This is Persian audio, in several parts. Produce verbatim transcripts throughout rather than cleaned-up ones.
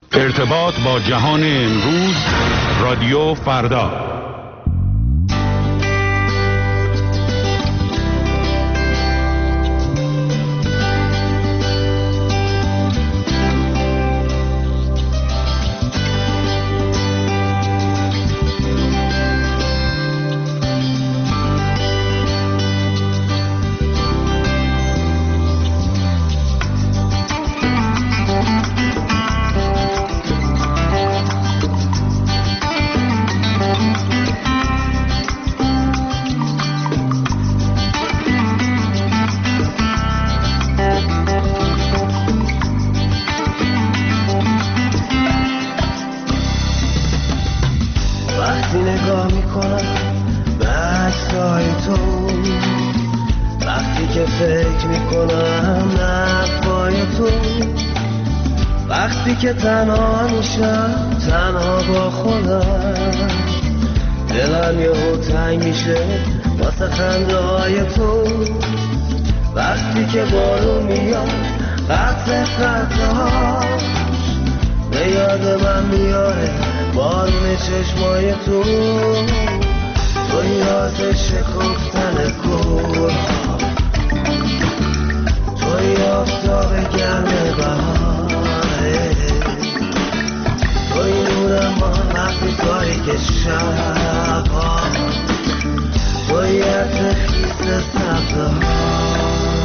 ارتباط با جهان امروز، رادیو فردا. که تنها میشم تنها با خودم، دلم یهو تنگ میشه واسه خنده های تو. وقتی که بارون میاد قطع قطع هاش به یاد من میاره بارون چشمای تو. تو یاد شکفتن گل، تو آفتاب گرم بهار، توی نور ما وقتی تاریک شب ها، توی عطر خیس سبزه ها.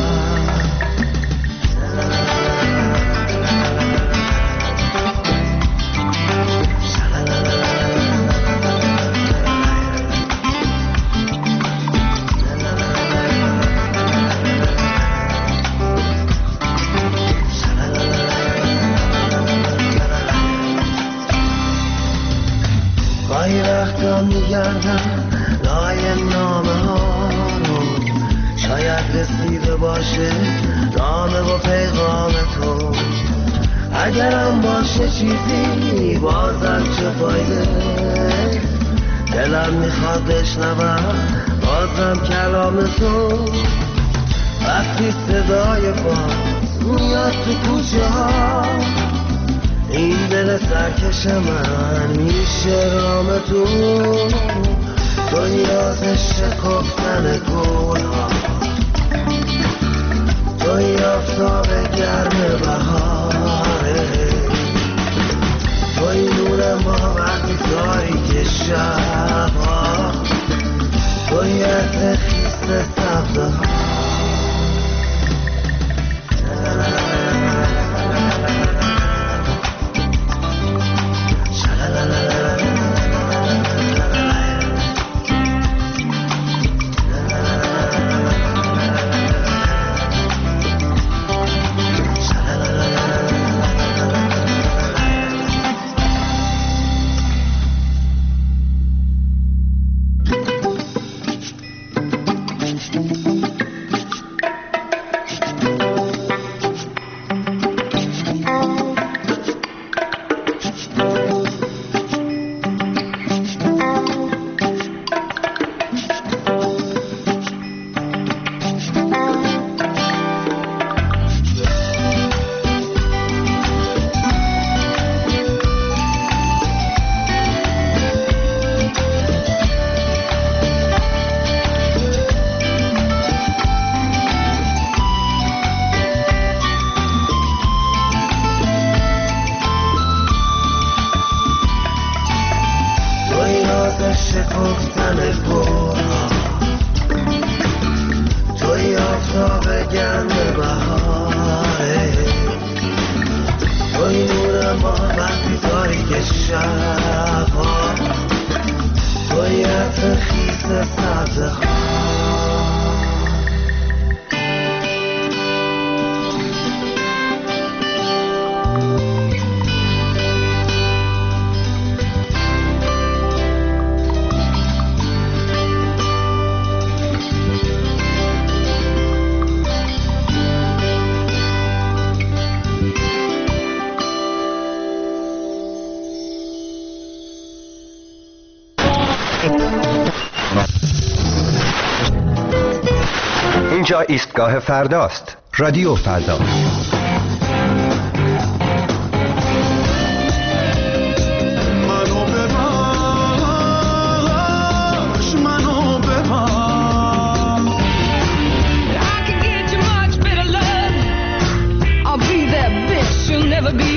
میگردم لای نامه ها رو، شاید رسیده باشه نامه و پیغام تو. اگرم باشه چیزی بازم چه فایده، دلم میخواد بشنوم بازم کلام تو. وقتی صدای باز میاد تو کوچه ها، این دل سرکش من میشه رام تو. تو یاد شکفتن گل ها، تو آفتاب گرم بهاره، توی نور ما وقتی تاریک شب ها، توی عطر خیس سبزه ها. اینجا ایستگاه فرداست. رادیو فردا. ever be.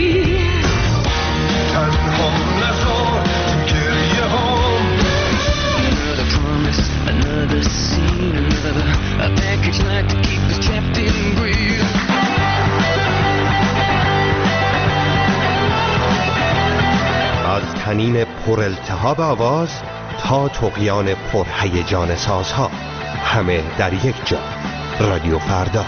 تنها نذار گریه هام. Another promise, another scene, another a package like to keep us trapped in greed. از طنین پر التهاب آواز تا طغیان پر هیجان سازها، همه در یک جا. رادیو فردا.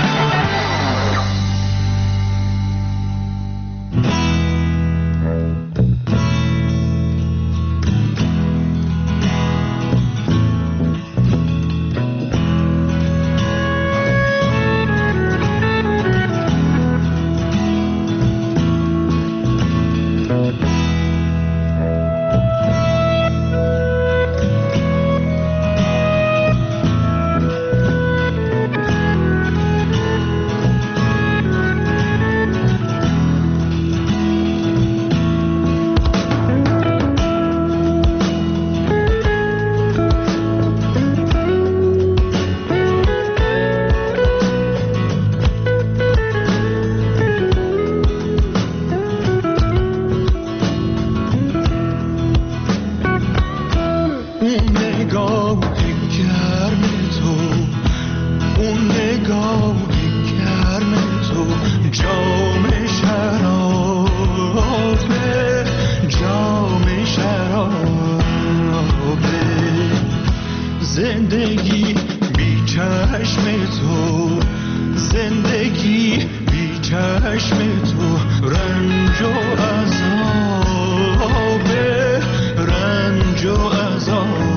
زندگی بی چشم تو، زندگی بی چشم تو، رنج و عذاب، رنج و عذاب.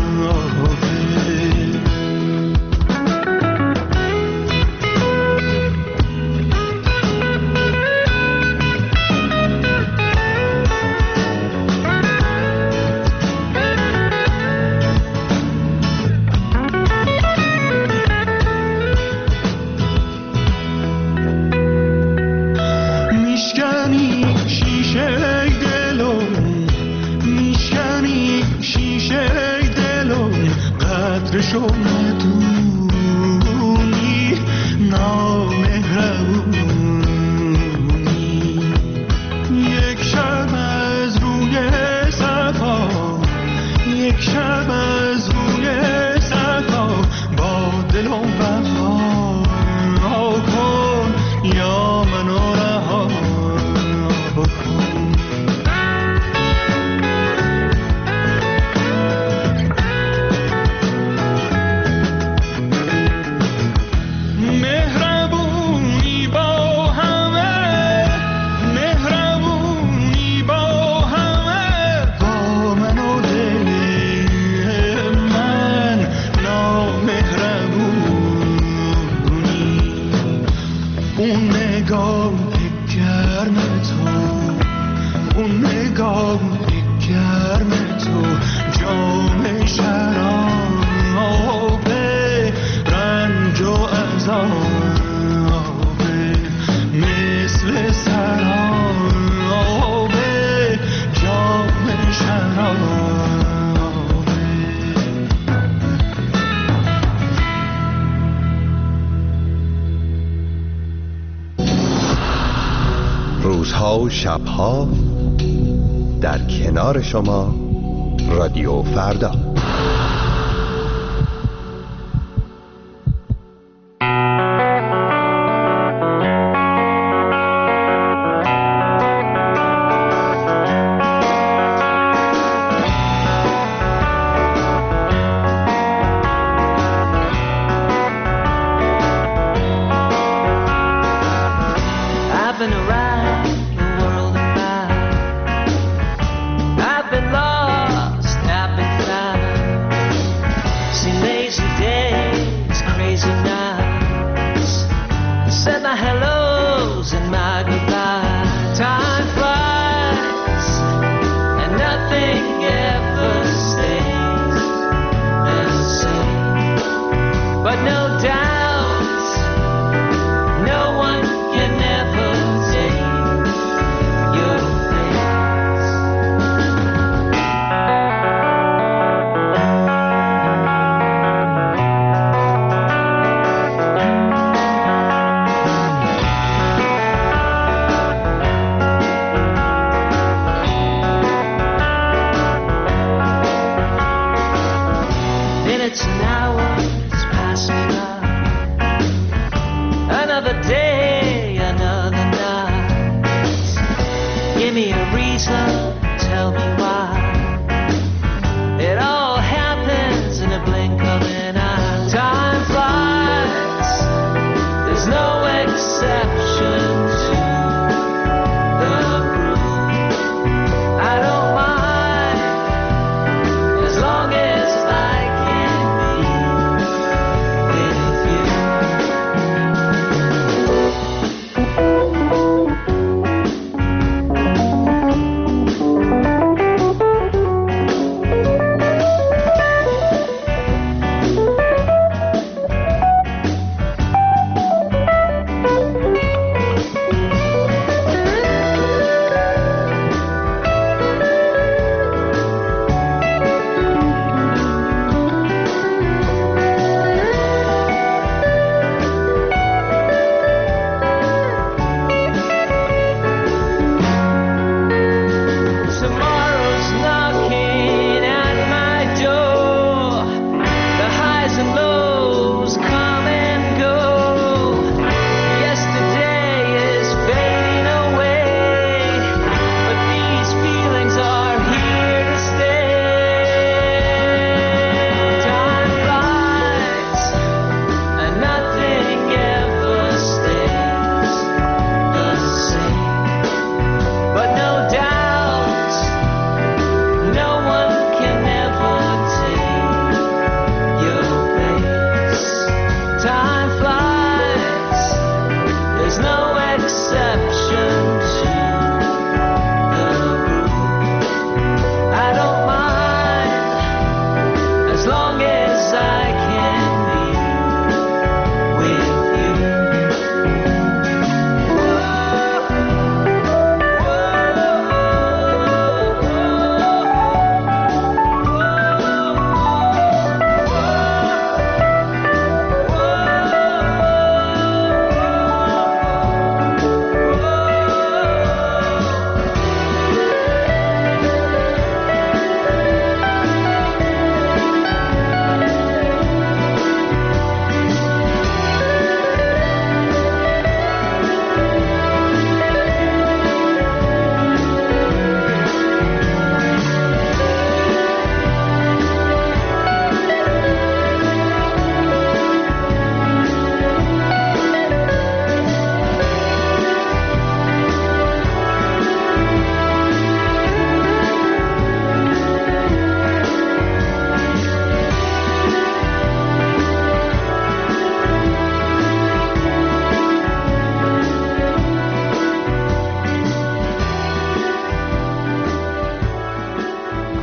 شو ندونی نامهربونی، یک شب از روی صفا، یک شب از روی صفا، با دل و وفا کن یا منو رها کن. روزها و شبها در کنار شما، رادیو فردا. I've been lost, I've been found.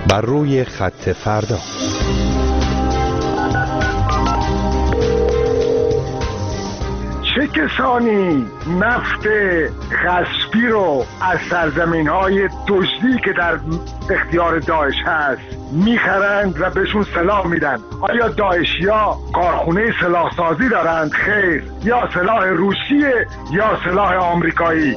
بر روی خط فردا. چه کسانی نفت غصبی رو از سرزمین‌های دزدی که در اختیار داعش هست میخرند و بهشون سلاح میدن؟ آیا داعشیا کارخونه سلاح سازی دارند؟ خیر. یا سلاح روسیه یا سلاح آمریکایی.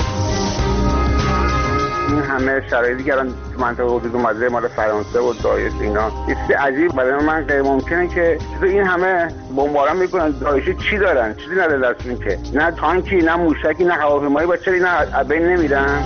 این همه شرایطی که الان تو منطقه حدود اومده مال فرانسه و داعش اینا چیزی عجیب برای من غیر ممکنه که این همه بمباران میکنن. داعشی چی دارن؟ چیزی نداره دستشون که نه تانکی نه موشکی نه هواپیمایی، با چرا اینا از بین نمیرن؟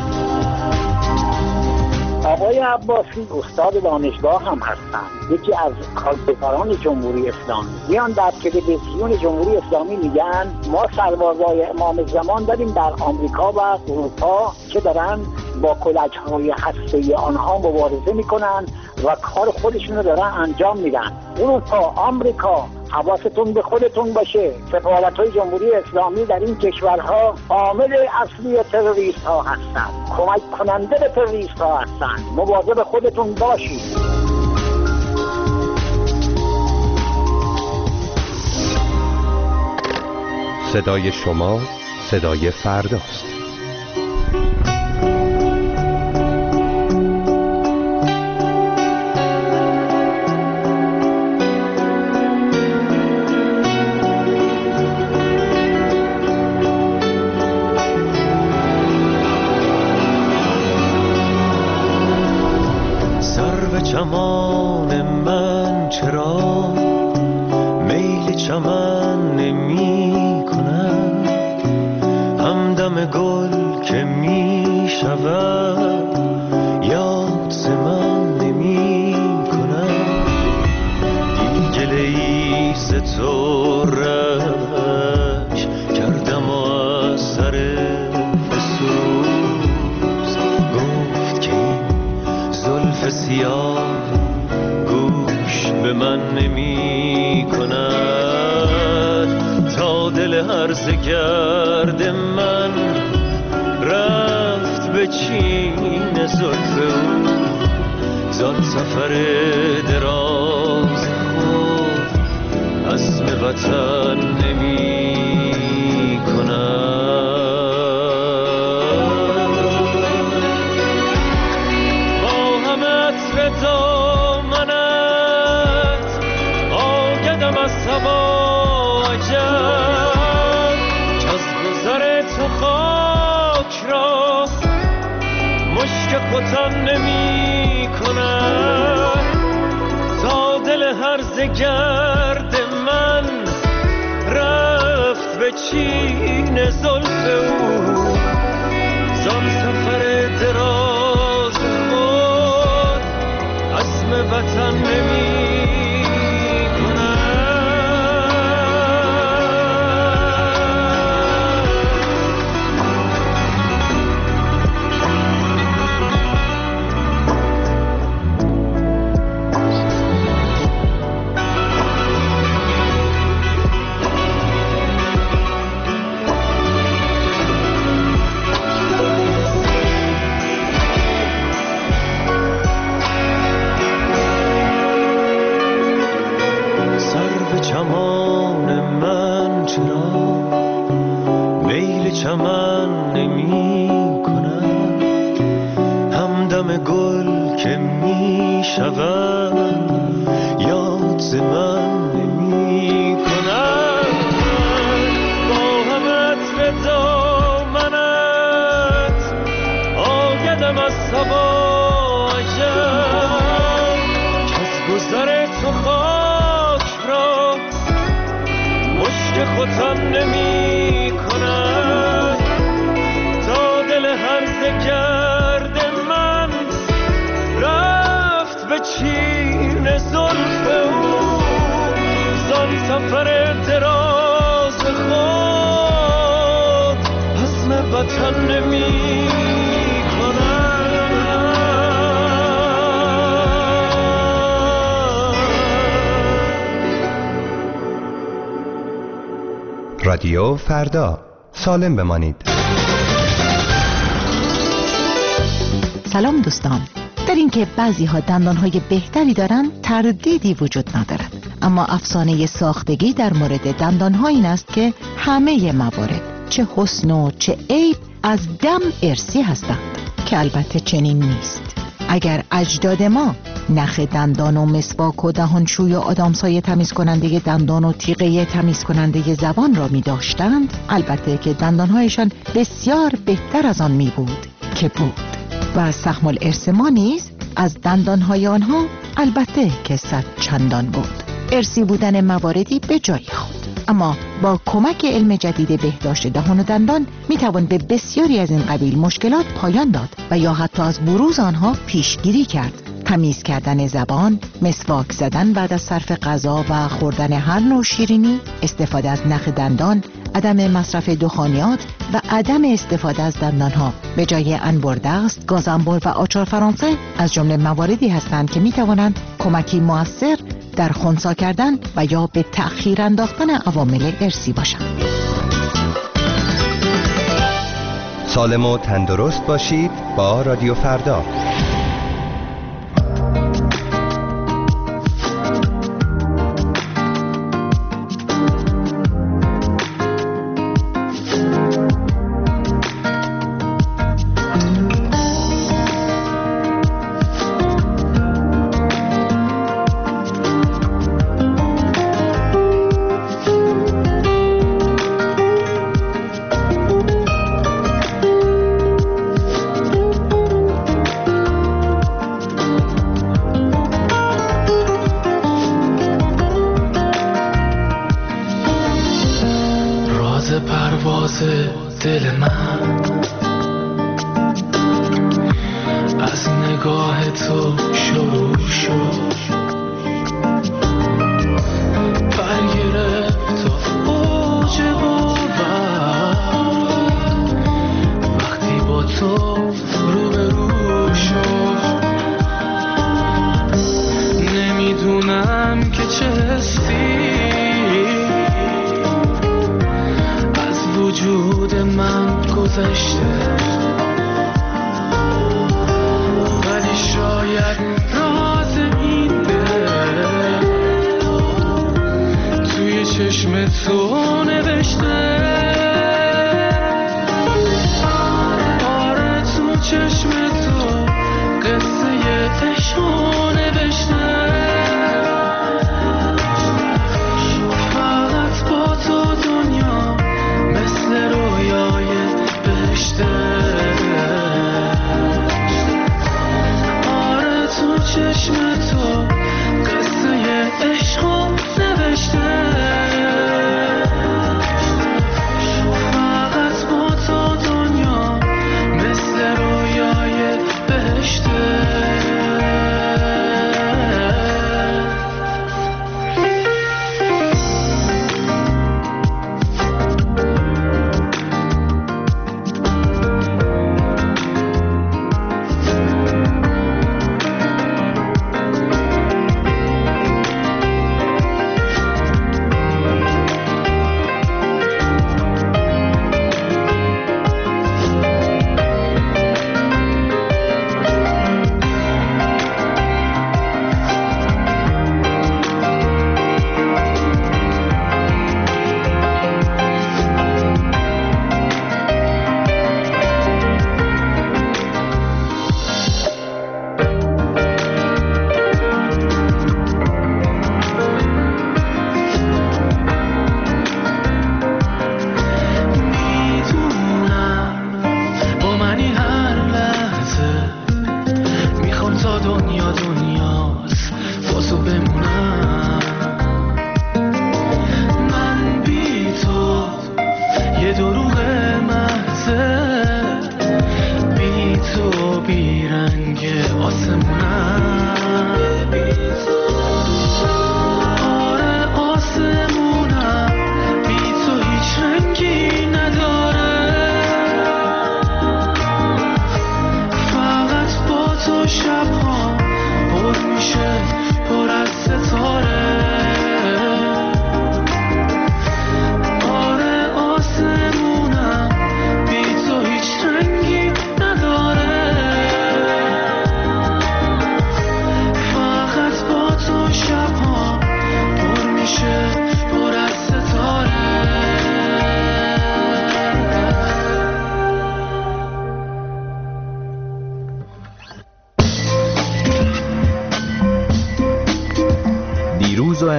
آقای عباسی استاد دانشگاه هم هستن، یکی از کارگزاران جمهوری اسلامی. میان در تلویزیون جمهوری اسلامی میگن ما سربازای امام زمان داریم در آمریکا و اروپا که دارن با کلچهای هسته‌ای آنها مبارزه میکنن و کار خودشون رو دارن انجام میدن. اروپا، آمریکا، حواستون به خودتون باشه. سفارت‌های جمهوری اسلامی در این کشورها عامل اصلی تروریست ها هستند، کمک کننده به تروریست ها هستند. مواظب خودتون باشید. صدای شما صدای فرداست. چمان من چرا میل چمن نمی کند، همدم گل که می شود یاد ز من نمی کند. دیگه لیس تو رش کردم و از سر فسوس گفت که زلف سیاه گوش به من نمی کند. تا دل هرزه گرد من رفت به چین زلف او، زان سفر دراز خود عزم وطن نمی کند. دامنت آگدم از سبا عجب، که از گذر تو خاک را مشک ختن نمی کند. تا دل هرزه گرد من رفت به چین زلف او، زان سفر دراز وطن نمی چمن نمی کند، همدم گل که می شود یاد ز من نمی کند. با هم عطر دامنت آگدم از صبا عجب، که از گذر تو خاک را مشک ختن نمی کند. تا دل هرزه گرد من رفت به چین زلف او، زان سفر دراز خود عزم وطن نمی رادیو فردا، سالم بمانید. سلام دوستان، در اینکه بعضی ها دندانهای بهتری دارن تردیدی وجود ندارد، اما افسانه ساختگی در مورد دندانها این است که همه موارد چه حسن و چه عیب از دم ارثی هستند، که البته چنین نیست. اگر اجداد ما نخ دندان و مسواک و دهانشوی و آدامسای تمیز کننده دندان و تیغه تمیز کننده زبان را می داشتند، البته که دندانهایشان بسیار بهتر از آن می بود که بود. و سهم الارث ما نیز از دندانهای آنها البته که صد چندان بود. ارثی بودن مواردی به جای خود، اما با کمک علم جدید بهداشت دهان و دندان می توان به بسیاری از این قبیل مشکلات پایان داد و یا حتی از بروز آنها پیشگیری کرد. تمیز کردن زبان، مسواک زدن بعد از صرف غذا و خوردن هر نوع شیرینی، استفاده از نخ دندان، عدم مصرف دخانیات و عدم استفاده از دندانها به جای انبر دست، گاز انبر و آچار فرانسه از جمله مواردی هستند که می توانند کمکی مؤثر در خنثی کردن و یا به تأخیر انداختن عوامل ارثی باشند. سالم و تندرست باشید با رادیو فردا. دل من از نگاه تو شروع شد، برگرفت تا اوج باور وقتی با تو روبرو شد. نمیدونم که چه حسی وجود من گذشته، ولی شاید راز این دل توی چشم تو نوشته. آره تو چشم تو قصه عشقو نوشته. فقط با تو دنیا مثل رویای بهشته. آره تو چشم تو قصه عشقو نوشته. فقط با تو دنیا مثل رویای بهشته.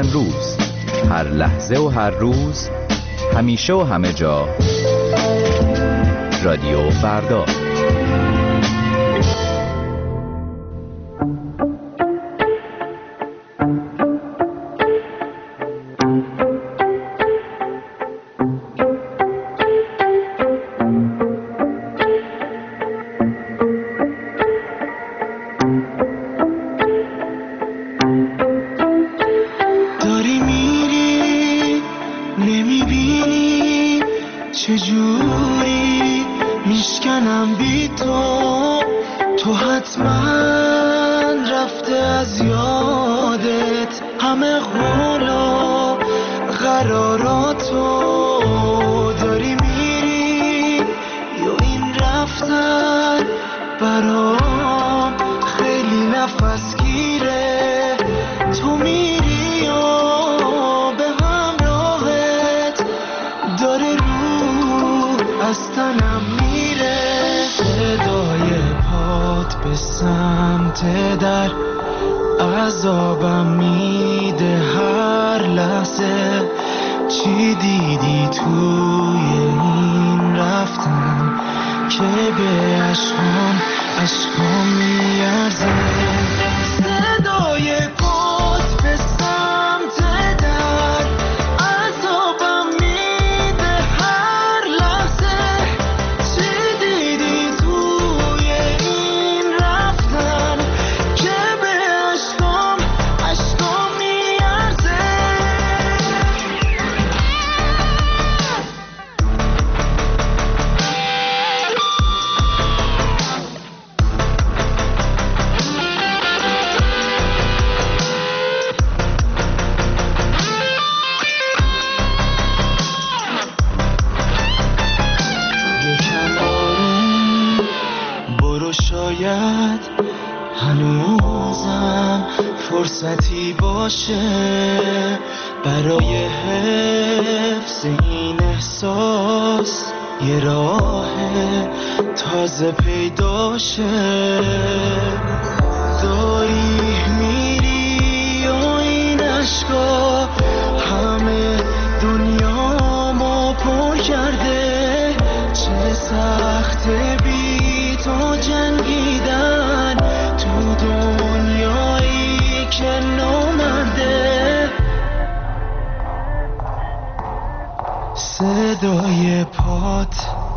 امروز، هر لحظه و هر روز، همیشه و همه جا. رادیو فردا. چجوری میشکنم بی تو، تو حتما رفته از یادت همه قول و قراراتو. داری میری یا این رفتن برام خیلی نفس گیره. تو میری یا به همراهت داره از تنم میره. صدای پات به سمت در عذابم میده هر لحظه. چی دیدی توی این رفتن که به عشقام عشقام میارزه. صدای پات به سمت در عذابم میده هر لحظه. چی دیدی توی این رفتن که به عشقام عشقام میارزه. شاید هنوزم فرصتی باشه برای حفظ این احساس، یه راه تازه پیدا شه. داری میری و این عشقا همه دنیامو پر کرده. چه سخته بی تو جنگیدن تو دنیایی که نامرده. صدای پات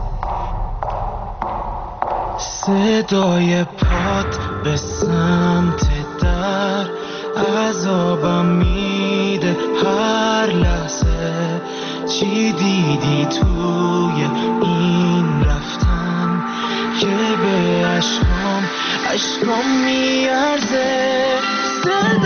صدای پات به سمت در عذابم میده هر لحظه. چی دیدی توی این رفتن که به عشقام عشقام میارزه. صدای